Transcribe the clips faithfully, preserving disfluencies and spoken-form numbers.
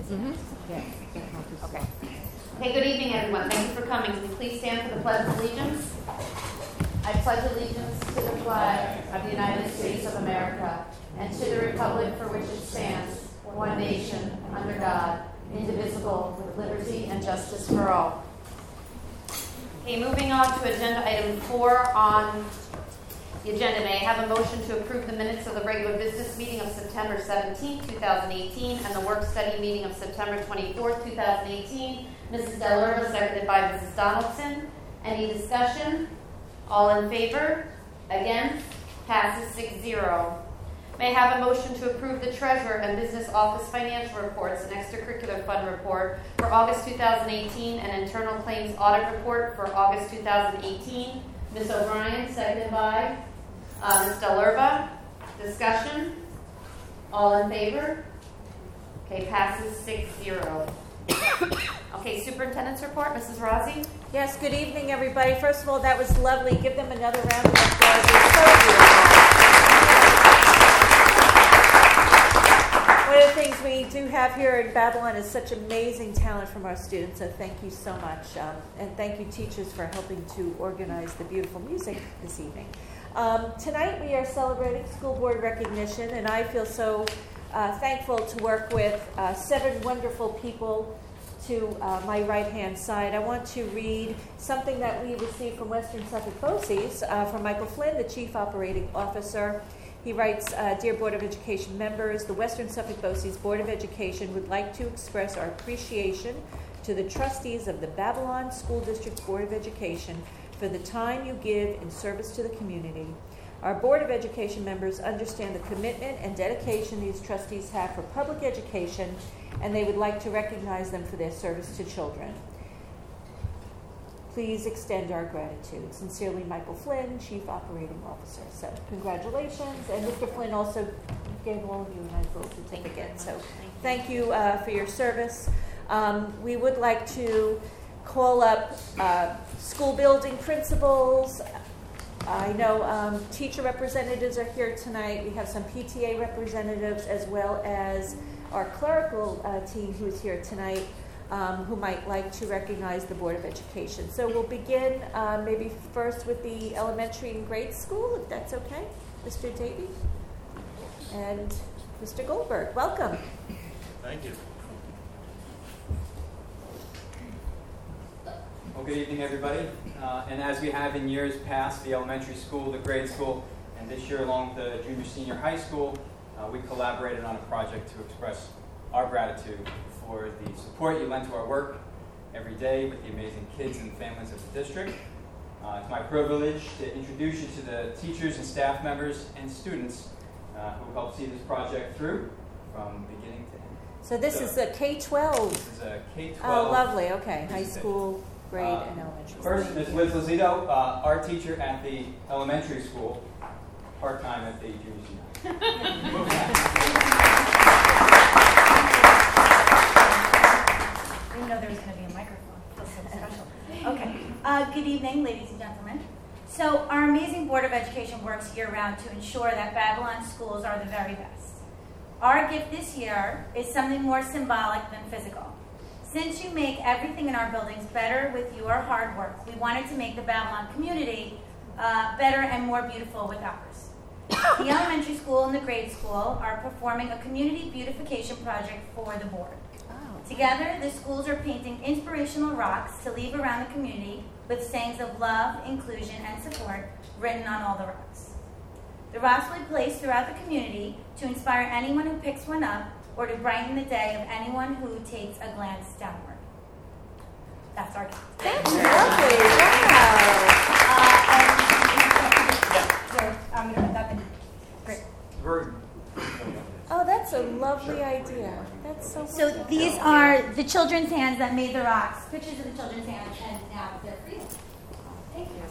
Mm-hmm. Yes. Okay. Hey, good evening, everyone. Thank you for coming. Can you please stand for the Pledge of Allegiance? I pledge allegiance to the flag of the United States of America and to the republic for which it stands, one nation, under God, indivisible, with liberty and justice for all. Okay, moving on to agenda item four on the agenda. May I have a motion to approve the minutes of the regular business meeting of September seventeenth, twenty eighteen, and the work study meeting of September twenty-fourth, twenty eighteen. Missus Dellerva, seconded by Missus Donaldson. Any discussion? All in favor? Against? Passes six zero. May I have a motion to approve the Treasurer and Business Office financial reports and extracurricular fund report for August twenty eighteen and internal claims audit report for August twenty eighteen. Miz O'Brien, seconded by uh, Miz Dellerva. Discussion? All in favor? Okay, passes six zero. Okay, Superintendent's report, Missus Rossi. Yes, good evening, everybody. First of all, that was lovely. Give them another round of applause. It's so beautiful. One of the things we do have here in Babylon is such amazing talent from our students, so thank you so much. Um, and thank you, teachers, for helping to organize the beautiful music this evening. Um, tonight we are celebrating school board recognition, and I feel so uh, thankful to work with uh, seven wonderful people to uh, my right-hand side. I want to read something that we received from Western Suffolk BOCES uh, from Michael Flynn, the Chief Operating Officer. He writes, uh, Dear Board of Education members, the Western Suffolk BOCES Board of Education would like to express our appreciation to the trustees of the Babylon School District Board of Education for the time you give in service to the community. Our Board of Education members understand the commitment and dedication these trustees have for public education, and they would like to recognize them for their service to children. Please extend our gratitude. Sincerely, Michael Flynn, Chief Operating Officer. So, congratulations. And Mister Flynn also gave all of you a nice little certificate. So, thank you uh, for your service. Um, we would like to call up uh, school building principals. I know um, teacher representatives are here tonight. We have some P T A representatives as well as our clerical uh, team who's here tonight, um, who might like to recognize the Board of Education. So we'll begin uh, maybe first with the elementary and grade school, if that's okay. Mister Davey and Mister Goldberg, welcome. Thank you. Well, good evening, everybody. Uh, and as we have in years past, the elementary school, the grade school, and this year along with the junior senior high school, uh, we collaborated on a project to express our gratitude for the support you lend to our work every day with the amazing kids and families of the district. Uh, it's my privilege to introduce you to the teachers and staff members and students uh, who helped see this project through from beginning to end. So this so, is a K twelve. This is a K twelve. Oh, lovely. Okay, high school, grade, uh, and elementary school. First, Miz Liz Lozito, uh, our teacher at the elementary school, part-time at the junior senior. I didn't know there was going to be a microphone. Feels so special. Okay. Uh, good evening, ladies and gentlemen. So our amazing Board of Education works year-round to ensure that Babylon schools are the very best. Our gift this year is something more symbolic than physical. Since you make everything in our buildings better with your hard work, we wanted to make the Babylon community uh, better and more beautiful with ours. The elementary school and the grade school are performing a community beautification project for the board. Oh. Together, the schools are painting inspirational rocks to leave around the community with sayings of love, inclusion, and support written on all the rocks. The rocks will be placed throughout the community to inspire anyone who picks one up or to brighten the day of anyone who takes a glance downward. That's our gift. That's lovely. Wow. Uh, and so I'm going to put that in. Great. Oh, that's a lovely idea. That's so So wonderful. these are the children's hands that made the rocks. Pictures of the children's hands, and now they're free. Thank you.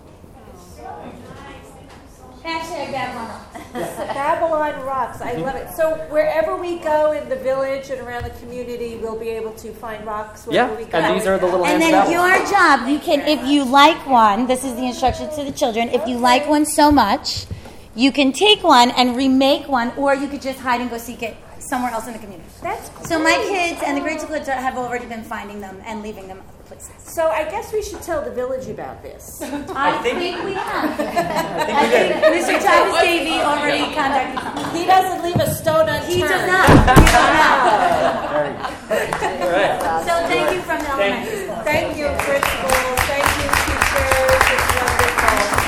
Hashtag Babylon Rocks. Babylon Rocks. I love it. So wherever we go in the village and around the community, we'll be able to find rocks wherever yeah, we go. and these are the little And hands then of your job, you can, if you like one, this is the instruction to the children, if you like one so much, You can take one and remake one, or you could just hide and go seek it somewhere else in the community. That's So my kids and the grade school kids have already been finding them and leaving them other places. So I guess we should tell the village about this. I think, think we have. I think I we did. think Mister Travis Davey already contacted someone. He doesn't leave a stone unturned. He does not. He does not. All right. So thank you from the elementary school. Thank you, principals. Thank you, teachers. It's wonderful.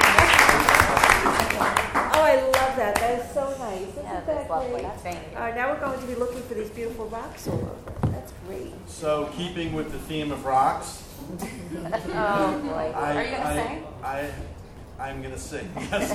Oh, I love that. That is so nice. Isn't Yeah, that that's lovely. great? Thank you. All right, now we're going to be looking for these beautiful rocks all over. That's great. So, keeping with the theme of rocks, Oh, boy. I, Are you going to I, sing? I, I'm going to sing. Yes.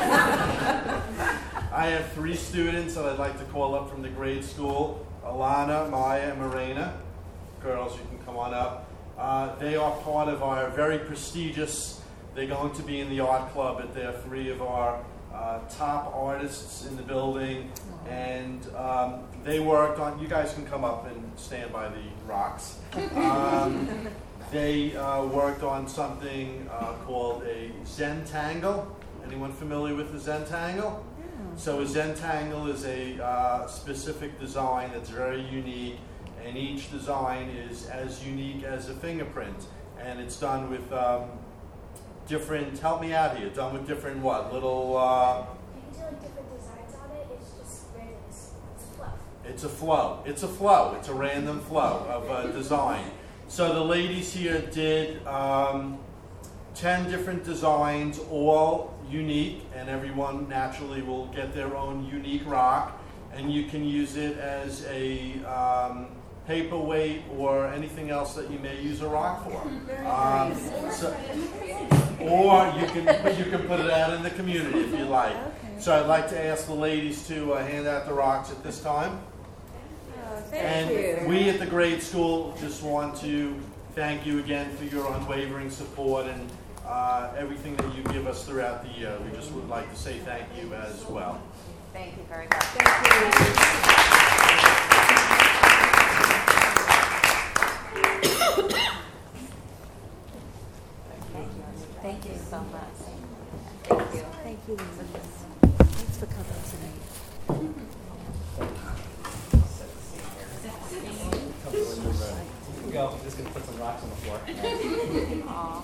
I have three students that I'd like to call up from the grade school: Alana, Maya, and Morena. Girls, you can come on up. Uh, they are part of our very prestigious. They're going to be in the art club, but they're three of our uh, top artists in the building, and um, they worked on. You guys can come up and stand by the rocks. Um, they uh, worked on something uh, called a Zentangle. Anyone familiar with the Zentangle? So a Zentangle is a uh, specific design that's very unique, and each design is as unique as a fingerprint, and it's done with um, different. Help me out here. Done with different what? Little. Uh, You can do like different designs on it. It's just random. It's, it's fluff. It's a flow. It's a flow. It's a random flow of uh, design. So the ladies here did um, ten different designs, all unique, and everyone naturally will get their own unique rock, and you can use it as a um, paperweight or anything else that you may use a rock for. Um, so, or you can you can put it out in the community if you like. So I'd like to ask the ladies to uh, hand out the rocks at this time. Thank And you. we at the grade school just want to thank you again for your unwavering support and uh, everything that you give us throughout the year. We just would like to say thank you as well. Thank you very much. Thank you so much. Thank you. Thank you, Lisa. Thanks for coming tonight. Go. I'm just going to put some rocks on the floor. Aw.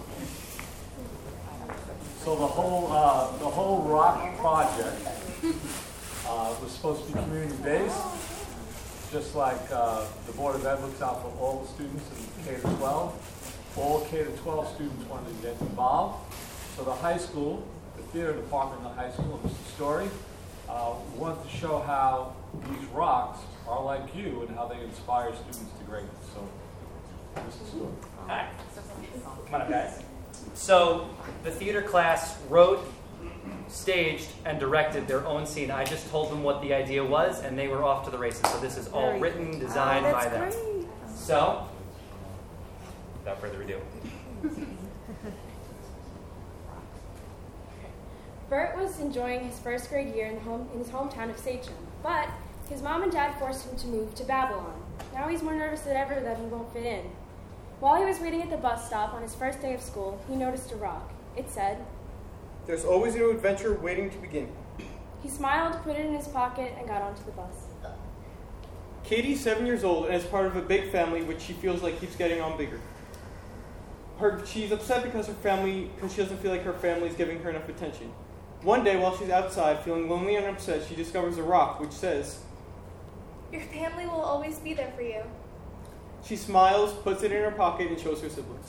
So the whole uh, the whole rock project uh, was supposed to be community-based, just like uh, the Board of Ed looks out for all the students in K to twelve. All K to twelve students wanted to get involved. So the high school, the theater department in the high school, Mister Story, uh, wanted to show how these rocks are like you and how they inspire students to greatness. So, Mister Story. Hi. Come on up, guys. So, the theater class wrote, staged, and directed their own scene. I just told them what the idea was, and they were off to the races. So this is all Very written, good. designed Oh, by that's them. great. So, without further ado. Bert was enjoying his first grade year in, home, in his hometown of Sachem, but his mom and dad forced him to move to Babylon. Now he's more nervous than ever that he won't fit in. While he was waiting at the bus stop on his first day of school, he noticed a rock. It said, "There's always a new adventure waiting to begin." He smiled, put it in his pocket, and got onto the bus. Katie's seven years old and is part of a big family which she feels like keeps getting on bigger. Her, she's upset because her family, because she doesn't feel like her family is giving her enough attention. One day, while she's outside feeling lonely and upset, she discovers a rock which says, Your family will always be there for you. She smiles, puts it in her pocket, and shows her siblings.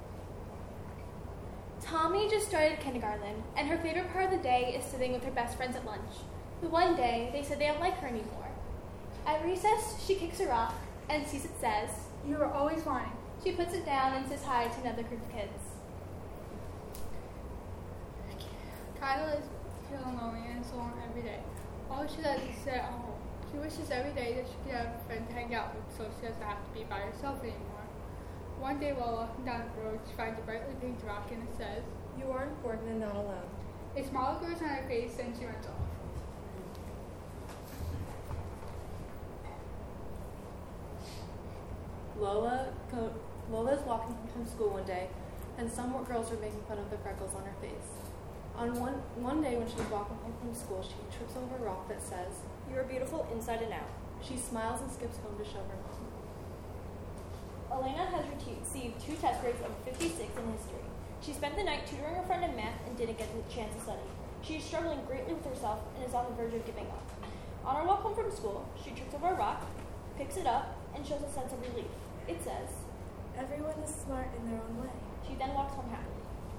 Tommy just started kindergarten, and her favorite part of the day is sitting with her best friends at lunch. But one day, they said they don't like her anymore. At recess, she kicks a rock and sees it says, You were always wanting. She puts it down and says hi to another group of kids. Kyla is feeling lonely and so on every day. All she does is sit at home. She wishes every day that she could have a friend to hang out with so she doesn't have to be by herself anymore. One day while walking down the road, she finds a brightly pink rock and it says, You are important and not alone. A smile grows on her face and she runs off. Lola go, Lola is walking home from school one day, and some more girls are making fun of the freckles on her face. On one, one day when she was walking home from school, she trips over a rock that says, "You are beautiful inside and out." She smiles and skips home to show her mom. Elena has received two test grades of fifty-six in history. She spent the night tutoring her friend in math and didn't get the chance to study. She is struggling greatly with herself and is on the verge of giving up. On her walk home from school, she trips over a rock, picks it up, and shows a sense of relief. It says, "Everyone is smart in their own way." She then walks home happily.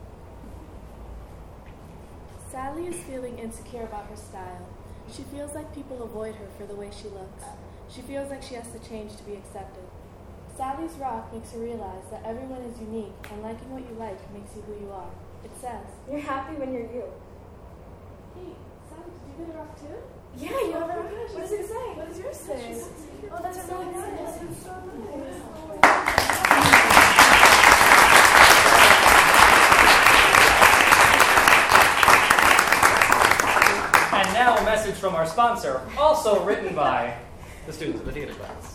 Sally is feeling insecure about her style. She feels like people avoid her for the way she looks. She feels like she has to change to be accepted. Sally's rock makes her realize that everyone is unique, and liking what you like makes you who you are. It says, You're happy when you're you. "Hey, Sally, did you get a rock too?" Yeah, you have a rock. What does it say? What does yours say? Oh, that's so nice. That's so nice. And now a message from our sponsor, also written by the students of the theater class.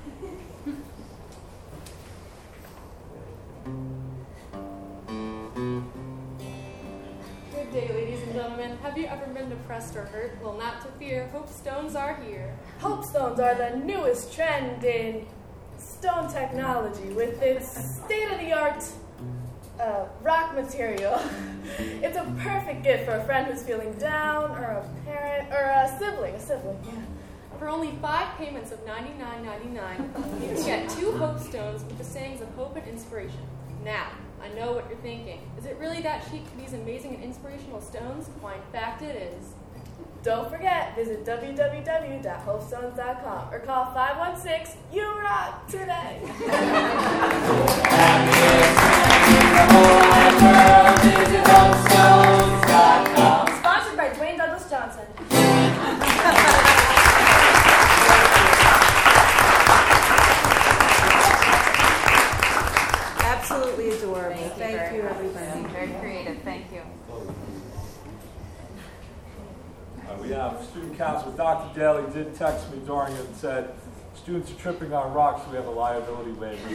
Good day, ladies and gentlemen. Have you ever been depressed or hurt? Well, not to fear. Hope Stones are here. Hope Stones are the newest trend in stone technology with its state-of-the-art uh, rock material. It's a perfect gift for a friend who's feeling down, or a parent, or a sibling, a sibling, yeah. For only five payments of ninety-nine ninety-nine, you can get two Hope Stones with the sayings of hope and inspiration. Now, I know what you're thinking. Is it really that cheap for these amazing and inspirational stones? Why, in fact, it is. Don't forget, visit w w w dot hope stones dot com or call five one six, you rock today. Sponsored by Dwayne Douglas Johnson. Absolutely adorable. Thank you, Thank very you, much. everybody. Very creative. Thank you. Uh, we have student council. Doctor Daly did text me during it and said, students are tripping on rocks, so we have a liability waiver.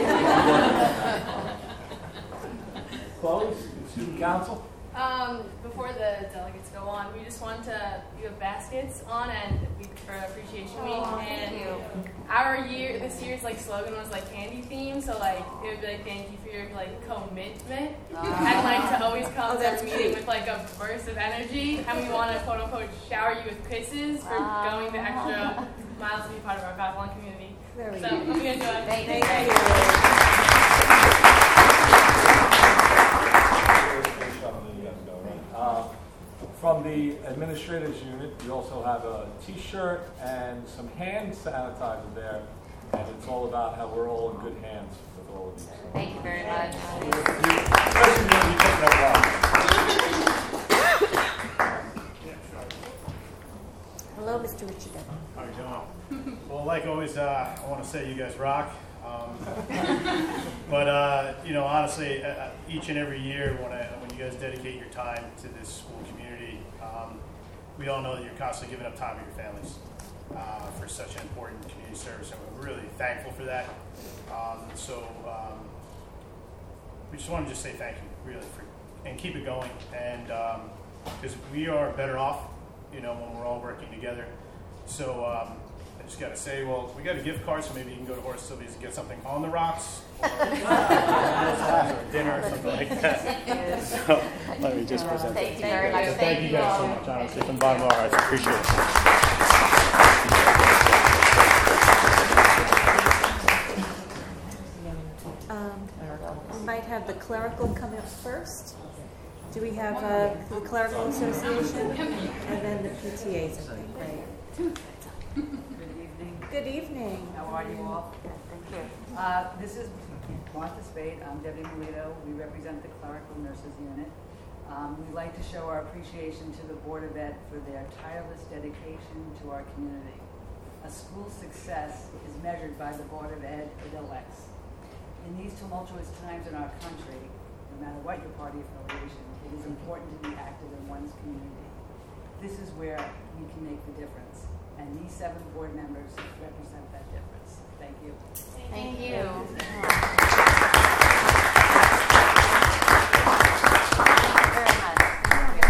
Chloe, student council? Um, before the delegates go on, we just want to, we have baskets on and we, for Appreciation Week. Oh, and thank you. our year, this year's like slogan was like candy theme, so like it would be like thank you for your like commitment. Uh, I'd like to always come Oh, to that's every meeting cute. with like a burst of energy, and we want to quote unquote shower you with kisses for Uh, going the extra miles to be part of our Babylon community. Very so good. I'm gonna do it. Thank you. Thank you. Uh, From the administrators unit, we also have a T-shirt and some hand sanitizer there, and it's all about how we're all in good hands with all of these. Thank you very much. Especially when you take that Hello, Mister Richard. How are you doing? Well, like always, uh, I want to say you guys rock. Um, but, uh, you know, honestly, uh, each and every year when, I, when you guys dedicate your time to this school community, um, we all know that you're constantly giving up time with your families uh, for such an important community service, and we're really thankful for that. Um, so um, we just want to just say thank you, really, for, and keep it going. And because um, we are better off, you know, when we're all working together. So um, I just got to say, well, we got a gift card, so maybe you can go to Horace Sylvia's and get something on the rocks, or, or dinner or something like that. So let me just present Thank that. you very much. So Thank thank you you guys all. so much, honestly, from the bottom of our hearts. Appreciate it. Um, we might have the clerical come up first. Do we have uh, the Clerical Association? And then the P T As, I think, right? Good evening. Good evening. How are you all? Thank you. Uh, this is Martha Spade. I'm Debbie Melito. We represent the Clerical Nurses Unit. Um, we'd like to show our appreciation to the Board of Ed for their tireless dedication to our community. A school's success is measured by the Board of Ed elects. In these tumultuous times in our country, no matter what your party affiliation, it is important to be active in one's community. This is where we can make the difference, and these seven board members represent that difference. Thank you. Thank you. Thank you very much.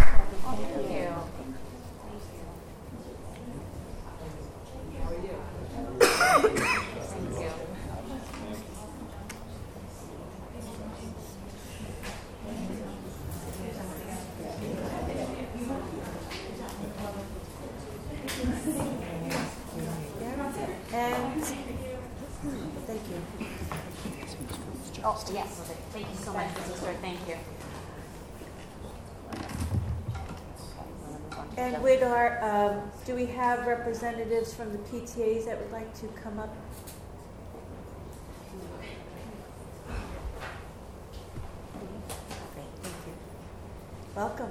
And thank you. Oh, yes. Thank you so much, Missus Stewart. Thank you. And with our, um, do we have representatives from the P T As that would like to come up? Great, thank you. Welcome.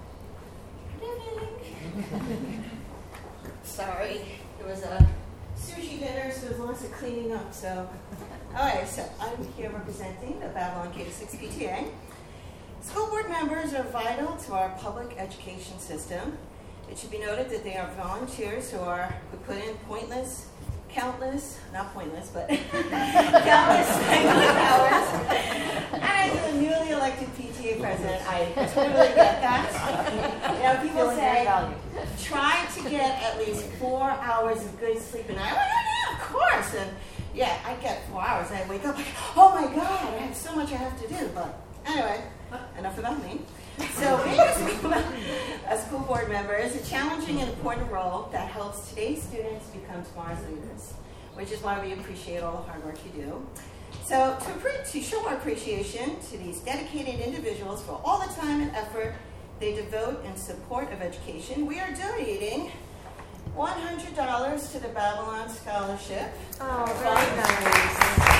Sorry, there was a sushi dinner, so there's lots of cleaning up. So, all right, so I'm here representing the Babylon K to six P T A. School board members are vital to our public education system. It should be noted that they are volunteers who are who put in pointless, countless, not pointless, but countless hours. And as a newly elected P T A president, I totally get that. You know, people say, try to get at least four hours of good sleep a night. Well, yeah, of course. And yeah, I get four hours. And I wake up like, oh my God, I have so much I have to do. But anyway, enough about me. So being a school board member is a challenging and important role that helps today's students become tomorrow's leaders, which is why we appreciate all the hard work you do. So to, pre- to show our appreciation to these dedicated individuals for all the time and effort they devote in support of education, we are donating one hundred dollars to the Babylon Scholarship. Oh, very nice.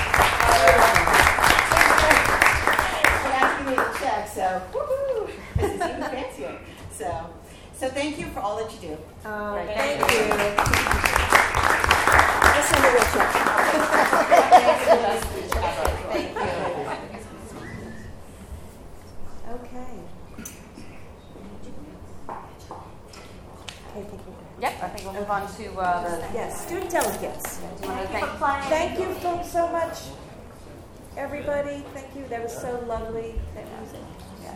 But after we made a check, so woohoo, this is even fancier. So, so thank you for all that you do. Oh, Right, thank, thank you. you. Let's send a real check. Thank you. Okay. Okay, thank you. Yep, I think we'll move on to uh, the Yes, student delegates. Do you want to thank Thank you folks so much, everybody. Thank you. That was so lovely. That music. Yeah.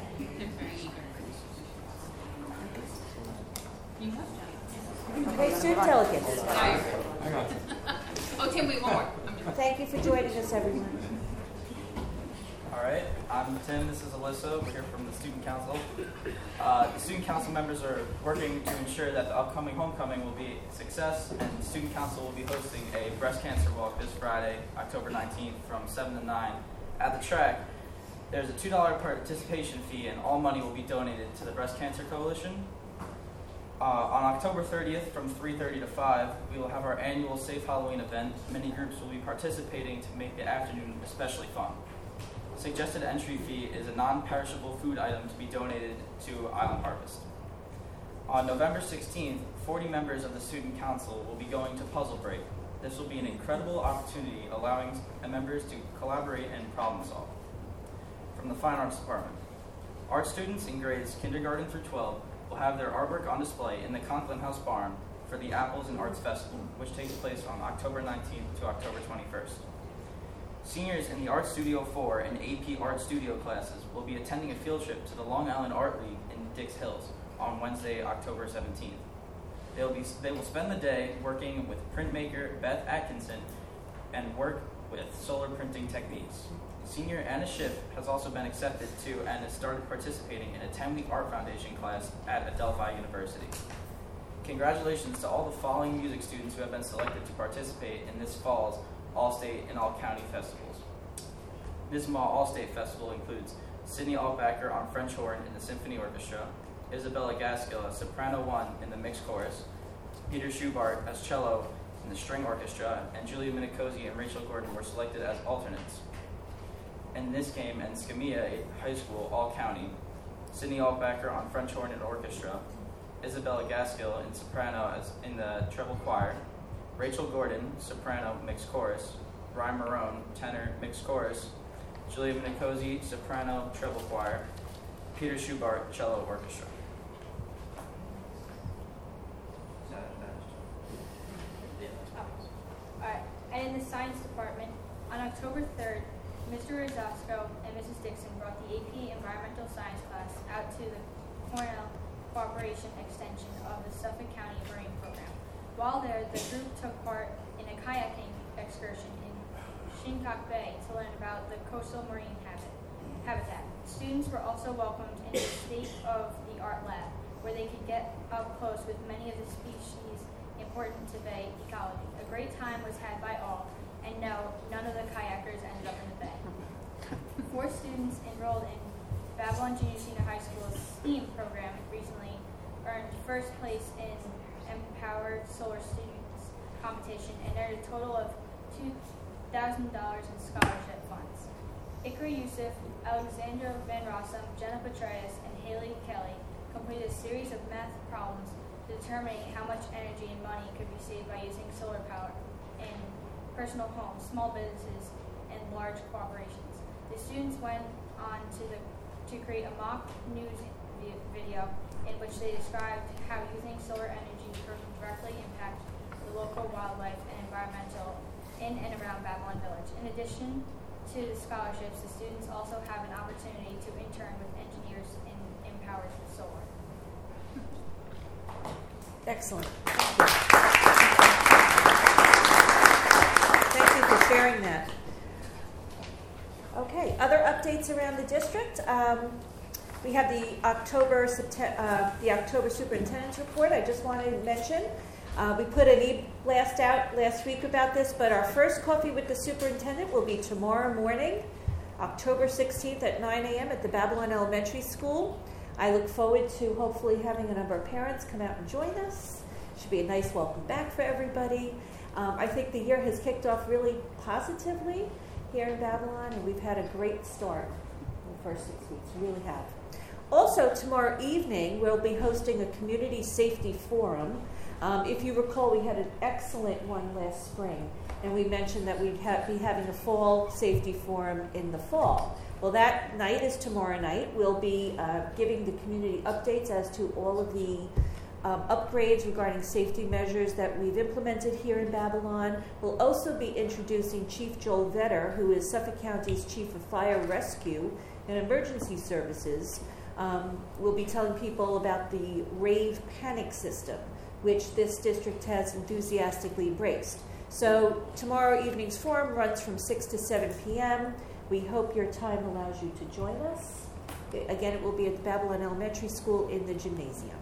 Okay, student delegates. Oh, Tim, wait, one more. Thank you for joining us, everyone. All right, I'm Tim. This is Alyssa. We're here from the Student Council. Uh, the Student Council members are working to ensure that the upcoming homecoming will be a success, and the Student Council will be hosting a breast cancer walk this Friday, October nineteenth, from seven to nine at the track. There's a two dollars participation fee, and all money will be donated to the Breast Cancer Coalition. Uh, on October thirtieth, from three thirty to five, we will have our annual Safe Halloween event. Many groups will be participating to make the afternoon especially fun. Suggested entry fee is a non-perishable food item to be donated to Island Harvest. On November sixteenth, forty members of the Student Council will be going to Puzzle Break. This will be an incredible opportunity allowing members to collaborate and problem solve. From the Fine Arts Department, art students in grades kindergarten through twelve will have their artwork on display in the Conklin House Barn for the Apples and Arts Festival, which takes place on October nineteenth to October twenty-first. Seniors in the Art Studio four and A P Art Studio classes will be attending a field trip to the Long Island Art League in Dix Hills on Wednesday, October seventeenth. They'll be, they will spend the day working with printmaker Beth Atkinson and work with solar printing techniques. Senior Anna Schiff has also been accepted to and has started participating in a ten-week art foundation class at Adelphi University. Congratulations to all the following music students who have been selected to participate in this fall's All-State and All-County festivals. This All-State festival includes Sydney Altbacker on French horn in the Symphony Orchestra, Isabella Gaskill as soprano one in the mixed chorus, Peter Schubart as cello in the string orchestra, and Julia Minicosi and Rachel Gordon were selected as alternates. In this game, and Skamia High School All-County, Sydney Altbacker on French horn and orchestra, Isabella Gaskill in soprano as in the treble choir, Rachel Gordon, soprano, mixed chorus, Ryan Marone, tenor, mixed chorus, Julia Minicosi, soprano, treble choir, Peter Schubart, cello, orchestra. Alright, and in the science department, on October third, Mister Rosasco and Missus Dixon brought the A P Environmental Science class out to the Cornell Cooperation Extension of the Suffolk County Marine Program. While there, the group took part in a kayaking excursion in Shinnecock Bay to learn about the coastal marine habit, habitat. Students were also welcomed in the state-of-the-art lab, where they could get up close with many of the species important to bay ecology. A great time was had by all, and no, none of the kayakers ended up in the bay. Four students enrolled in Babylon Junior Senior High School's STEAM program recently earned first place in Empowered Solar Students competition and earned a total of two thousand dollars in scholarship funds. Ikra Yusuf, Alexandra Van Rossum, Jenna Petraeus, and Haley Kelly completed a series of math problems determining how much energy and money could be saved by using solar power in personal homes, small businesses, and large corporations. The students went on to the to create a mock news vi- video in which they described how using solar energy could directly impact the local wildlife and environmental in and around Babylon Village. In addition to the scholarships, the students also have an opportunity to intern with engineers in Empowered Solar. Excellent. Thank you for sharing that. Okay, other updates around the district. Um, we have the October uh, the October superintendent's report. I just wanted to mention. Uh, we put an e-blast out last week about this, but our first coffee with the superintendent will be tomorrow morning, October sixteenth at nine a.m. at the Babylon Elementary School. I look forward to hopefully having a number of parents come out and join us. Should be a nice welcome back for everybody. Um, I think the year has kicked off really positively here in Babylon, and we've had a great start in the first six weeks. We really have. Also, tomorrow evening, we'll be hosting a community safety forum. Um, if you recall, we had an excellent one last spring, and we mentioned that we'd ha- be having a fall safety forum in the fall. Well, that night is tomorrow night. We'll be uh, giving the community updates as to all of the um, upgrades regarding safety measures that we've implemented here in Babylon. We'll also be introducing Chief Joel Vetter, who is Suffolk County's Chief of Fire Rescue and Emergency Services. Um, we'll be telling people about the RAVE panic system, which this district has enthusiastically embraced. So tomorrow evening's forum runs from six to seven p.m. We hope your time allows you to join us. Again, it will be at the Babylon Elementary School in the gymnasium.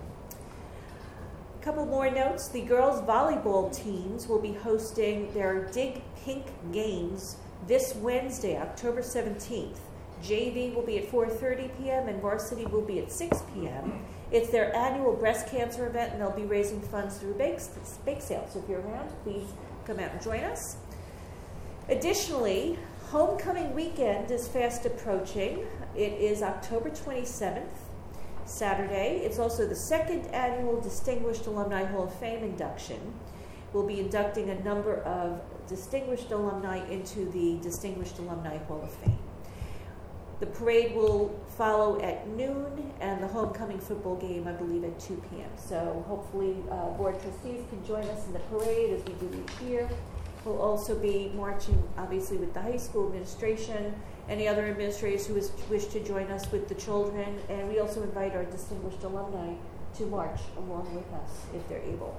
A couple more notes. The girls' volleyball teams will be hosting their Dig Pink Games this Wednesday, October seventeenth. J V will be at four thirty p.m. and varsity will be at six p.m. It's their annual breast cancer event, and they'll be raising funds through bake, bake sale. So if you're around, please come out and join us. Additionally, homecoming weekend is fast approaching. It is October twenty-seventh, Saturday. It's also the second annual Distinguished Alumni Hall of Fame induction. We'll be inducting a number of distinguished alumni into the Distinguished Alumni Hall of Fame. The parade will follow at noon, and the homecoming football game, I believe, at two p.m. So hopefully uh, board trustees can join us in the parade as we do each year. We'll also be marching, obviously, with the high school administration, any other administrators who wish to join us with the children, and we also invite our distinguished alumni to march along with us if they're able.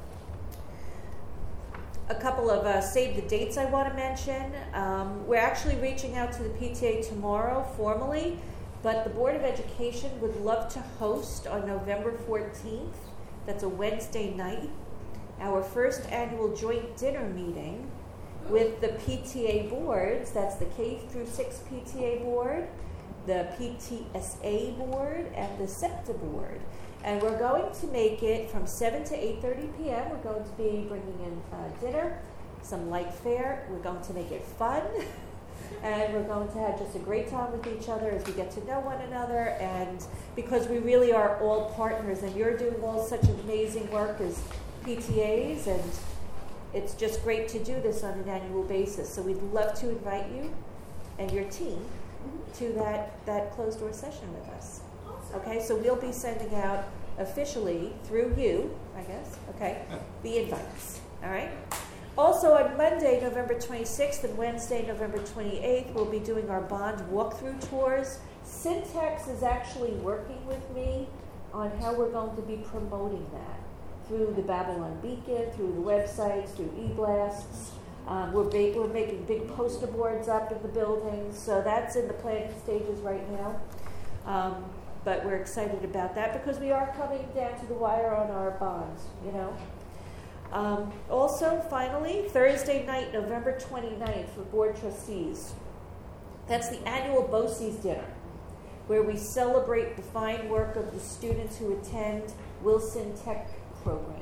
A couple of uh, save the dates I want to mention. Um, we're actually reaching out to the P T A tomorrow formally, but the Board of Education would love to host on November fourteenth, that's a Wednesday night, our first annual joint dinner meeting with the P T A boards. That's the K through six P T A board, the P T S A board, and the SEPTA board. And we're going to make it from seven to eight thirty p.m. We're going to be bringing in uh, dinner, some light fare. We're going to make it fun. And we're going to have just a great time with each other as we get to know one another. And because we really are all partners, and you're doing all such amazing work as P T As, and it's just great to do this on an annual basis. So we'd love to invite you and your team to that, that closed-door session with us. Okay, so we'll be sending out officially through you, I guess, okay, the invites, all right? Also on Monday, November twenty-sixth, and Wednesday, November twenty-eighth, we'll be doing our bond walkthrough tours. Syntax is actually working with me on how we're going to be promoting that through the Babylon Beacon, through the websites, through e-blasts. Um, we're, ba- we're making big poster boards up in the buildings, so that's in the planning stages right now. Um, But we're excited about that because we are coming down to the wire on our bonds, you know. Um, also, finally, Thursday night, November twenty-ninth, for Board Trustees. That's the annual BOCES dinner, where we celebrate the fine work of the students who attend Wilson Tech programs.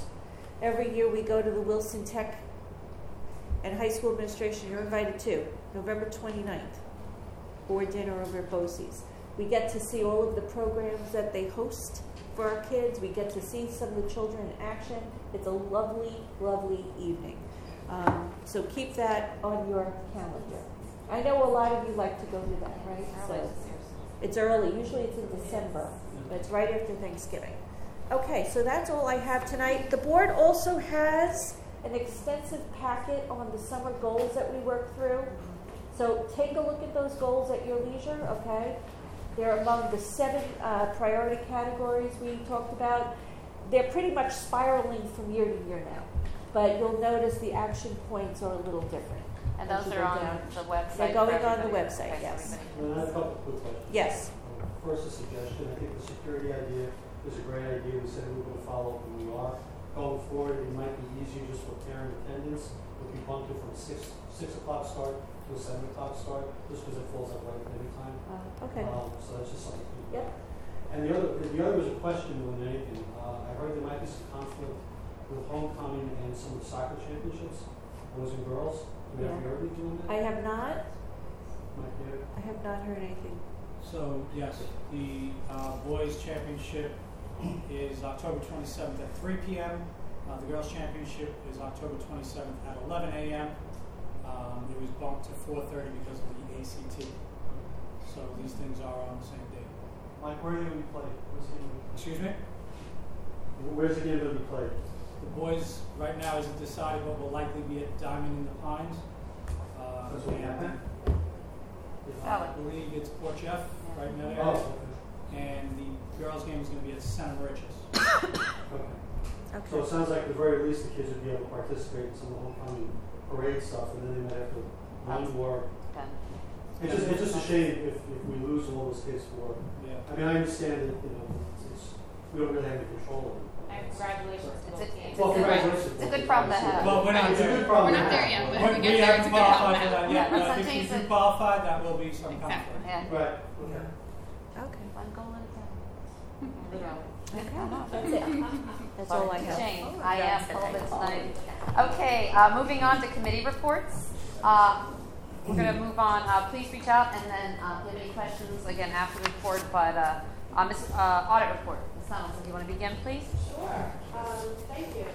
Every year we go to the Wilson Tech, and high school administration, you're invited too, November twenty-ninth, board dinner over at BOCES. We get to see all of the programs that they host for our kids. We get to see some of the children in action. It's a lovely, lovely evening. Um, so keep that on your calendar. I know a lot of you like to go to that, right? So it's early. Usually it's in December, but it's right after Thanksgiving. Okay, so that's all I have tonight. The board also has an extensive packet on the summer goals that we work through. So take a look at those goals at your leisure, okay? They're among the seven uh, priority categories we talked about. They're pretty much spiraling from year to year now, but you'll notice the action points are a little different. And those are on down. the website. They're going for on the everybody. website, Okay, yes. And I have a couple of quick questions. Yes. First, a suggestion. I think the security idea is a great idea. We said we were going to follow up, and we are. Going forward, it might be easier just for parent attendance if we bumped it from six six o'clock start to a seven o'clock start, just because it falls out right at any time. Uh, okay. Um, so that's just something. To Yep. And the other, the other was a question more than anything. Uh, I heard there might be some conflict with homecoming and some of the soccer championships, boys and girls. Do you Yeah. have you heard anything on that? I have not. Might be it. I have not heard anything. So, yes, the uh, boys' championship is October twenty-seventh at three p.m. Uh, the girls' championship is October twenty-seventh at eleven a.m. Um, it was bumped to four thirty because of the A C T. So these things are on the same day. Mike, where are they going to be played? Where's the game? Excuse me? Where's the game going to be played? The boys right now isn't decided, but will likely be at Diamond in the Pines. Uh, That's what and, happened? I believe it's Port Jeff, right in that area. Oh, okay. And the girls' game is going to be at Center Riches. Okay. Okay. So it sounds like at the very least the kids would be able to participate in some of the homecoming parade stuff, and then they might have to run more. It's just, it's just a shame if, if we lose all those kids for. Yeah. I mean, I understand that, you know, it's, it's, we don't really have any control of it. And congratulations to both teams. Well, congratulations. It's a good problem to have. Well, we're not It's a there. good problem. We're not there yet, but if we We get there, it's haven't a good problem qualified to for that have. yet, Yeah, but let's I not think change if we the- qualify, that will be some conflict. Yeah. Right. Okay. Okay. One goal at a time. Okay. That's it. That's all I have. Shame. I asked a little bit tonight. Okay, uh, moving on to committee reports. Uh, we're going to move on. Uh, please reach out and then uh, give any questions again after the report. But uh, uh, Miz Uh, audit report. Miz Donaldson, do you want to begin, please? Sure. Um, thank you.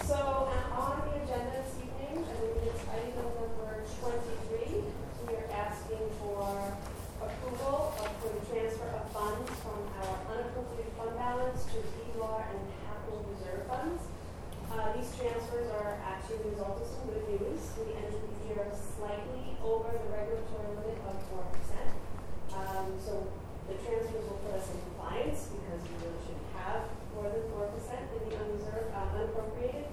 So um, on the agenda this evening, I believe it's item number twenty-three. We are asking for approval of for the transfer of funds from our unappropriated fund balance to E D R and capital reserve funds. Uh, these transfers are actually the result of some good news. We ended the year slightly over the regulatory limit of four percent. Um, so the transfers will put us in compliance because we really should have more than four percent in the unreserved, uh, unappropriated.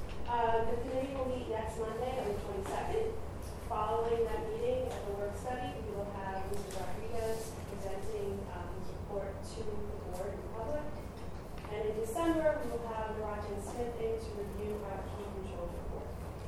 Uh, the committee will meet next Monday on the twenty-second. Following that meeting at the work study, we will have Mister Rodriguez presenting um, his report to the board and public. And in December, we will have Narajan Smith in to review our key control report.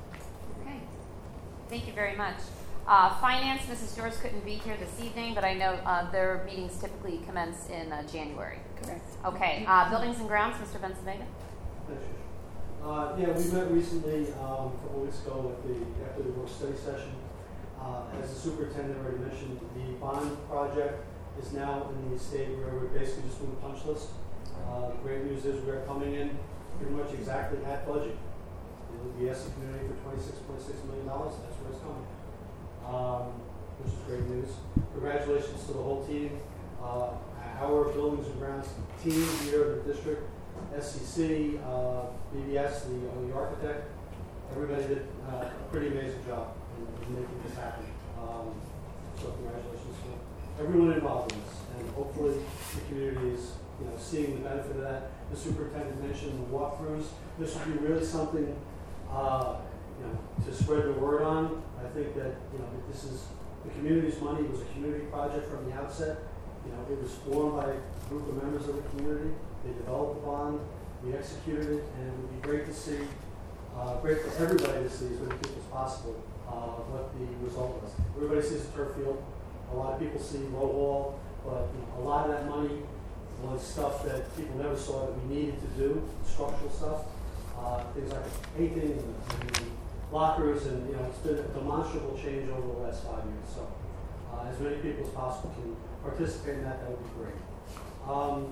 Okay. Thank you very much. Uh, Finance, Missus George couldn't be here this evening, but I know uh, their meetings typically commence in uh, January. Correct. Okay. Uh, Buildings and Grounds, Mister Benson-Vega. Thanks, Trish. Uh, yeah, we met recently um, a couple weeks ago at the after the work study session. Uh, as the superintendent already mentioned, the bond project is now in the state where we're basically just doing a punch list. Uh, the great news is we're coming in pretty much exactly at budget. We asked the community for twenty-six point six million dollars. That's where it's coming, um, which is great news. Congratulations to the whole team. Uh, our Buildings and Grounds team here at the district, S C C, uh, B B S, the, uh, the architect, everybody did uh, a pretty amazing job in, in making this happen. Um, so congratulations to everyone involved in this, and hopefully the community is, you know, seeing the benefit of that. The superintendent mentioned the walkthroughs. This would be really something, uh, you know, to spread the word on. I think that, you know, that this is the community's money. It was a community project from the outset. You know, it was formed by a group of members of the community. They developed the bond. We executed it, and it would be great to see uh, great for everybody to see, as many people as possible, uh, what the result was. Everybody sees a turf field. A lot of people see low wall, but you know, a lot of that money was stuff that people never saw that we needed to do, structural stuff, uh, things like painting and, and lockers, and you know, it's been a demonstrable change over the last five years. So, uh, as many people as possible can participate in that. That would be great. Um,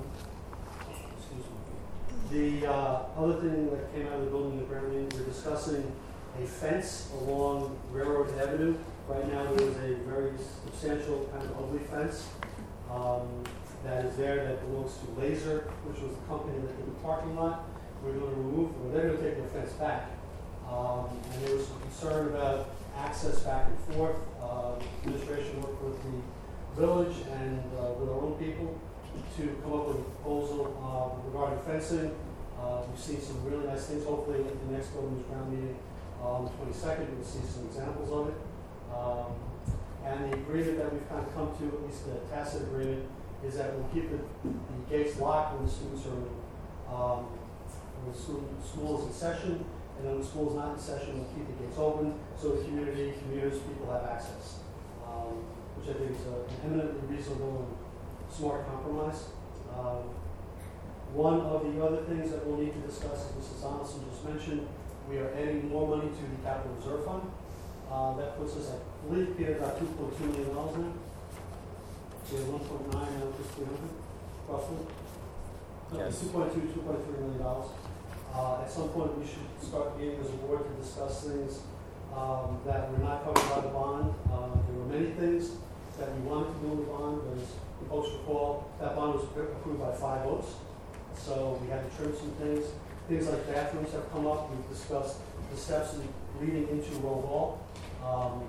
excuse me. The uh, other thing that came out of the building and ground meeting, we're discussing a fence along Railroad Avenue. Right now, there is a very substantial kind of ugly fence um, that is there that belongs to Laser, which was the company that did the parking lot. We're going to remove, or they're going to take the fence back. Um, and there was some concern about access back and forth. Uh, administration worked with the village and uh, with our own people to come up with a proposal uh, regarding fencing. Uh, we've seen some really nice things. Hopefully, at the next buildings ground meeting uh, on the twenty-second, we'll see some examples of it. Um, and the agreement that we've kind of come to, at least the tacit agreement, is that we'll keep the, the gates locked when the students are um, when the school, school is in session, and then when the school is not in session, we'll keep the gates open so the community, commuters, people have access, um, which I think is a, an eminently reasonable and smart compromise. Um, one of the other things that we'll need to discuss, as Missus Donaldson just mentioned, we are adding more money to the Capital Reserve Fund. Uh, that puts us, I believe, Peter, about two point two million dollars now. We have one point nine, now just three hundred, roughly. Yes. two point two, two point three million dollars. Uh, at some point, we should start meeting as a board to discuss things um, that were not covered by the bond. Uh, there were many things that we wanted to do in the bond, but as folks recall, that bond was approved by five votes. So we had to trim some things. Things like bathrooms have come up. We've discussed the steps leading into Roll Hall. Um,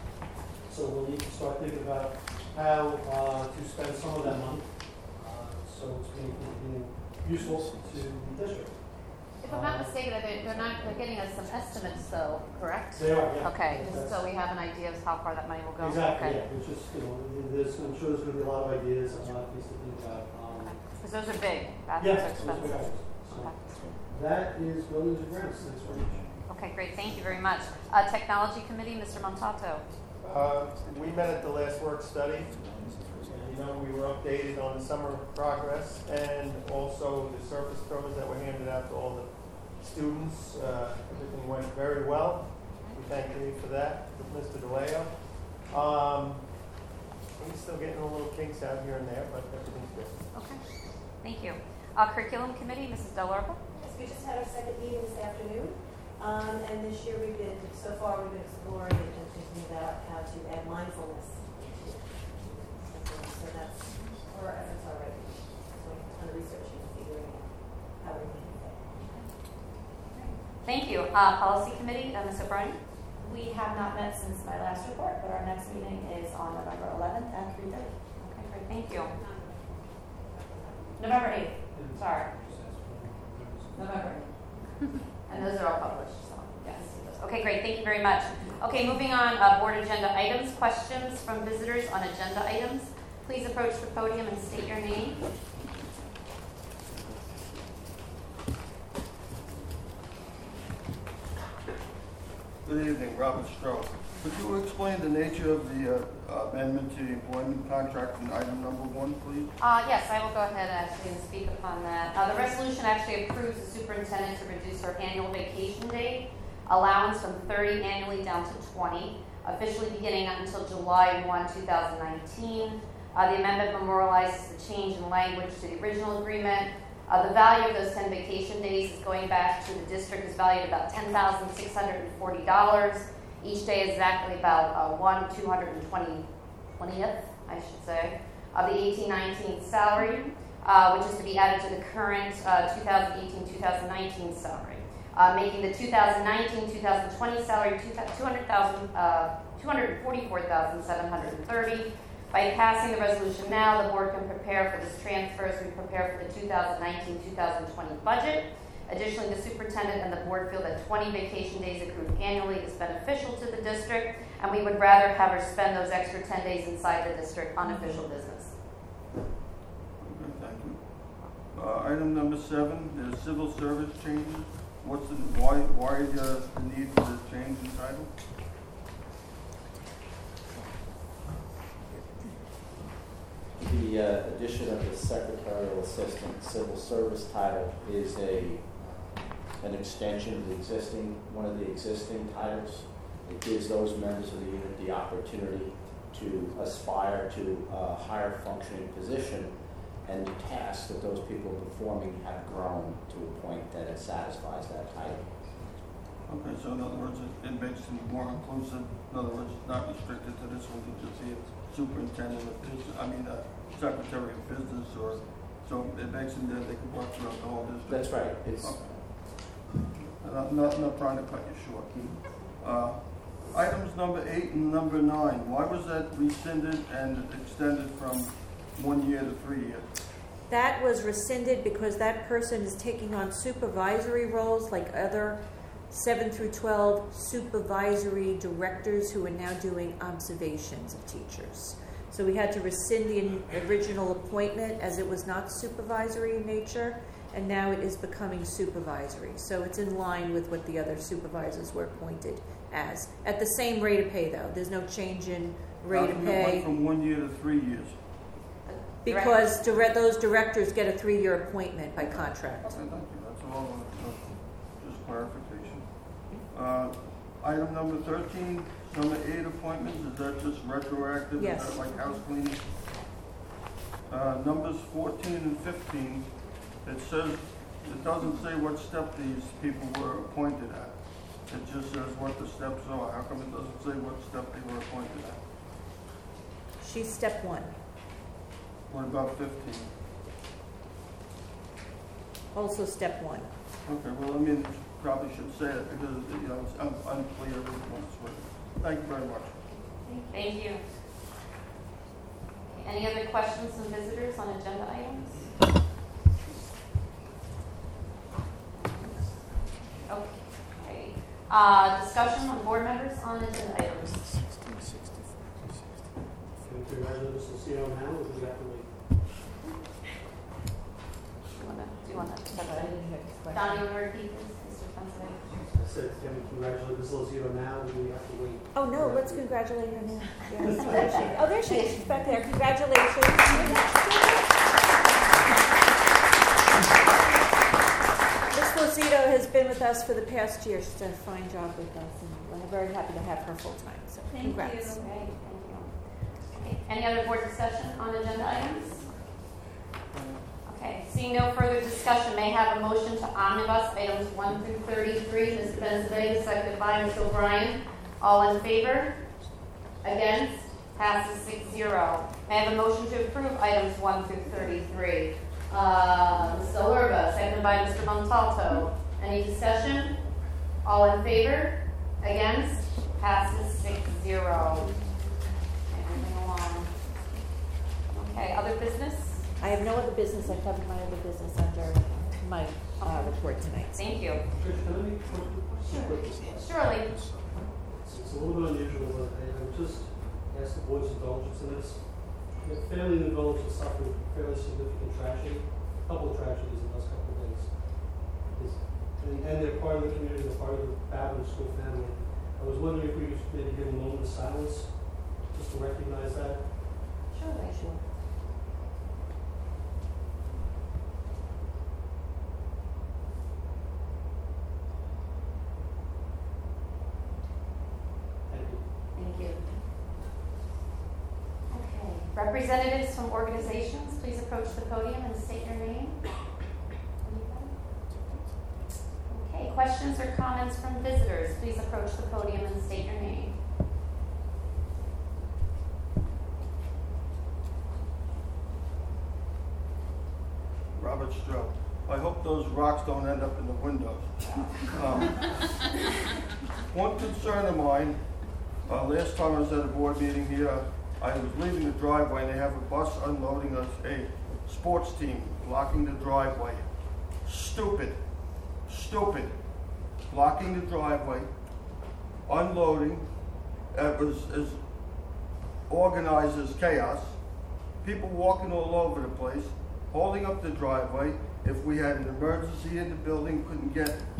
so we'll need to start thinking about how uh, to spend some of that money uh, so it's being, being useful to the district. If I'm not mistaken, they're, they're not, they're getting us some estimates though, correct? They are, yeah. Okay, Yes. so we have an idea of how far that money will go. Exactly, Okay. yeah. It's just, you know, there's, I'm sure there's going to be a lot of ideas, a lot of things to think about. Um, Because those are big. Bathrooms yes, are those are big expensive. items. So that is buildings and grounds. Thanks very much. Okay, great. Thank you very much. Uh, Technology Committee, Mister Montalto. Uh, we met at the last work study. And, you know, we were updated on the summer progress and also the surface pros that were handed out to all the students. Uh, everything went very well. We thank you for that, with Mister DeLeo. Um, we're still getting a little kinks out here and there, but everything's good. Okay, thank you. Uh, Curriculum Committee, Missus Delorba. Yes, we just had our second meeting this afternoon. Um, and this year we've been, so far we've been exploring and thinking about how to add mindfulness. So that's our efforts already. So a ton of researching and figuring out how we can do that. Thank you. Uh, Policy Committee, uh, Miz O'Brien. We have not met since my last report, but our next meeting is on November eleventh at three thirty. Okay, great. Thank you. November eighth. Sorry. November eighth. And those are all published, so yes. Okay, great. Thank you very much. Okay, moving on, uh, board agenda items. Questions from visitors on agenda items. Please approach the podium and state your name. Good evening, Robert Strauss. Could you explain the nature of the uh, amendment to the employment contract in item number one, please? Uh, yes, I will go ahead actually and speak upon that. Uh, the resolution actually approves the superintendent to reduce her annual vacation day allowance from thirty annually down to twenty, officially beginning until July first, two thousand nineteen. Uh, the amendment memorializes the change in language to the original agreement. Uh, the value of those ten vacation days is going back to the district is valued about ten thousand six hundred forty dollars. Each day is exactly about uh, one two hundred twentieth, I should say, of the eighteen nineteen salary, uh, which is to be added to the current uh, two thousand eighteen two thousand nineteen salary, uh, making the two thousand nineteen two thousand twenty salary two hundred forty-four thousand seven hundred thirty. By passing the resolution now, the board can prepare for this transfer as we prepare for the two thousand nineteen two thousand twenty budget. Additionally, the superintendent and the board feel that twenty vacation days accrued annually is beneficial to the district, and we would rather have her spend those extra ten days inside the district on official business. Okay, thank you. Uh, item number seven, there's civil service changes. what's the, why, why the, the need for the change in title? The uh, addition of the secretarial assistant civil service title is a an extension of the existing, one of the existing titles. It gives those members of the unit the opportunity to aspire to a higher functioning position, and the tasks that those people are performing have grown to a point that it satisfies that title. Okay, so in other words, it, it makes it more inclusive. In other words, not restricted to this one, to just be a superintendent of business, I mean, a secretary of business, or, so it makes them that they can work throughout the whole district. That's right. It's okay. And I'm not, not trying to cut you short. Uh, items number eight and number nine, why was that rescinded and extended from one year to three years? That was rescinded because that person is taking on supervisory roles like other seven through twelve supervisory directors who are now doing observations of teachers. So we had to rescind the original appointment as it was not supervisory in nature, and now it is becoming supervisory. So it's in line with what the other supervisors were appointed as. At the same rate of pay, though. There's no change in rate of pay. It went from one year to three years. Because dire- those directors get a three-year appointment by contract. Okay, thank you. That's all. Uh, just clarification. Uh, item number thirteen, number eight appointments. Is that just retroactive? Yes. Is that like house cleaning? Uh, numbers fourteen and fifteen. It says it doesn't say what step these people were appointed at. It just says what the steps are. How come it doesn't say what step they were appointed at? She's step one. What about fifteen? Also step one. Okay, well, I mean, probably should say it because, you know, it's un- unclear what's what. Thank you very much. Thank you. Any other questions from visitors on agenda items? Okay. Uh, discussion on board members on agenda items. Congratulations, Mister C O now, or do we have to wait? Do you want to, do you want to, Donnie, you want to repeat this, Mister Pennsylvania? I said, can we congratulate Miz Lozito now, or do we have to wait? Oh, no, let's congratulate her now. Yes, there she, oh, there she is. She's back there. Congratulations. Miz Lozito has been with us for the past year. She's done a fine job with us, and we're very happy to have her full-time. So Thank congrats. you. Okay, thank you. Any other board discussion on agenda items? Okay, seeing no further discussion, may I have a motion to omnibus items one through thirty-three. Miz Benzebaga, seconded by Miz O'Brien. All in favor? Against? Passes six zero. May I have a motion to approve items one through thirty-three? Uh, Miz Alurba, seconded by Mister Montalto. Any discussion? All in favor? Against? Passes six zero. Moving along. Okay, other business? I have no other business. I covered my other business under my uh, report tonight. Thank you. Trish, can I make one quick request? Surely. It's, it's a little bit unusual, but I, I would just ask the board's indulgence in this. The family in the village has suffered fairly significant tragedy, a couple of tragedies in the last couple of days. It's, and, and they're part of the community, they're part of the Babylon School family. I was wondering if we could maybe give a moment of silence just to recognize that. Surely. Sure. Thank you. Okay. Representatives from organizations, please approach the podium and state your name. Okay. Questions or comments from visitors, please approach the podium and state your name. Robert Stroh. I hope those rocks don't end up in the windows. Um, one concern of mine, uh, last time I was at a board meeting here, I was leaving the driveway and they have a bus unloading a, a sports team blocking the driveway. Stupid. Stupid. Blocking the driveway, unloading. It was as organized as chaos. People walking all over the place, holding up the driveway. If we had an emergency in the building, couldn't get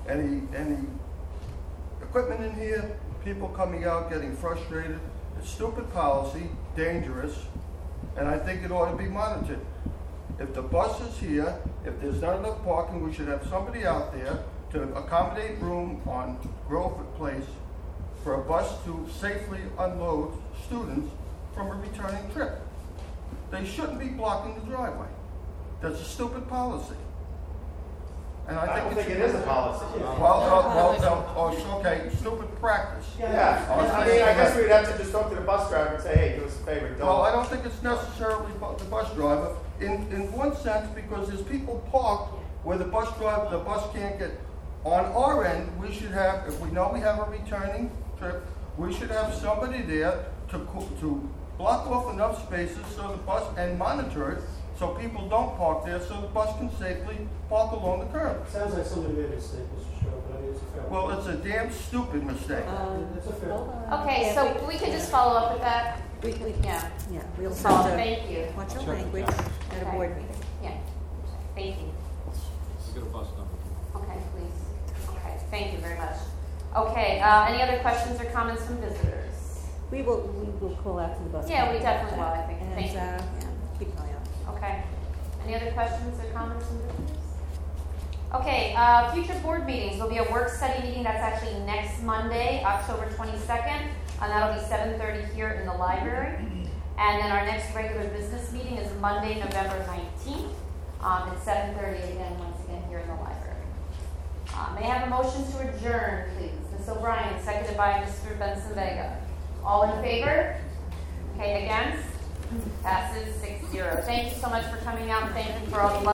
any, any equipment in here, people coming out getting frustrated. It's stupid policy, dangerous, and I think it ought to be monitored. If the bus is here, if there's not enough parking, we should have somebody out there to accommodate room on Grove Place for a bus to safely unload students from a returning trip. They shouldn't be blocking the driveway. That's a stupid policy. And I, I think don't it's- think it is a policy. Well, well, well, well, oh, it's okay, stupid practice. Yeah, I mean, I guess we'd have to just talk to the bus driver and say, hey, do us a favor, don't. Well, I don't think it's necessarily bu- the bus driver, in, in one sense, because there's people parked where the bus driver, the bus can't get. On our end, we should have, if we know we have a returning trip, we should have somebody there to, co- to block off enough spaces so the bus, and monitor it, so people don't park there, so the bus can safely park along the curb. Sounds like somebody made a mistake, Mister Strode, but I mean, it's a fair one. Well, it's a damn stupid mistake. It's a fair one. Okay, Yeah, so we can just follow up with that? We, we, Yeah. yeah, we'll So, have to thank you. watch your Check it language out. at a Okay. board meeting. Yeah, thank you. We'll get a bus number. Okay, please. Okay, thank you very much. Okay, uh, any other questions or comments from visitors? We will, we will call out to the bus. Yeah, we company definitely will, about I that. think. And, Thank you. uh, yeah, keep an eye out. Okay. Any other questions or comments from visitors? Okay, uh, future board meetings will be a work study meeting that's actually next Monday, October twenty-second, and that'll be seven thirty here in the library. And then our next regular business meeting is Monday, November nineteenth, um, at seven thirty again, once again here in the library. Uh, may I have a motion to adjourn, please? Miz O'Brien, seconded by Mister Benson Vega. All in favor? Okay, against? Passes six zero. Thank you so much for coming out, and thank you for all the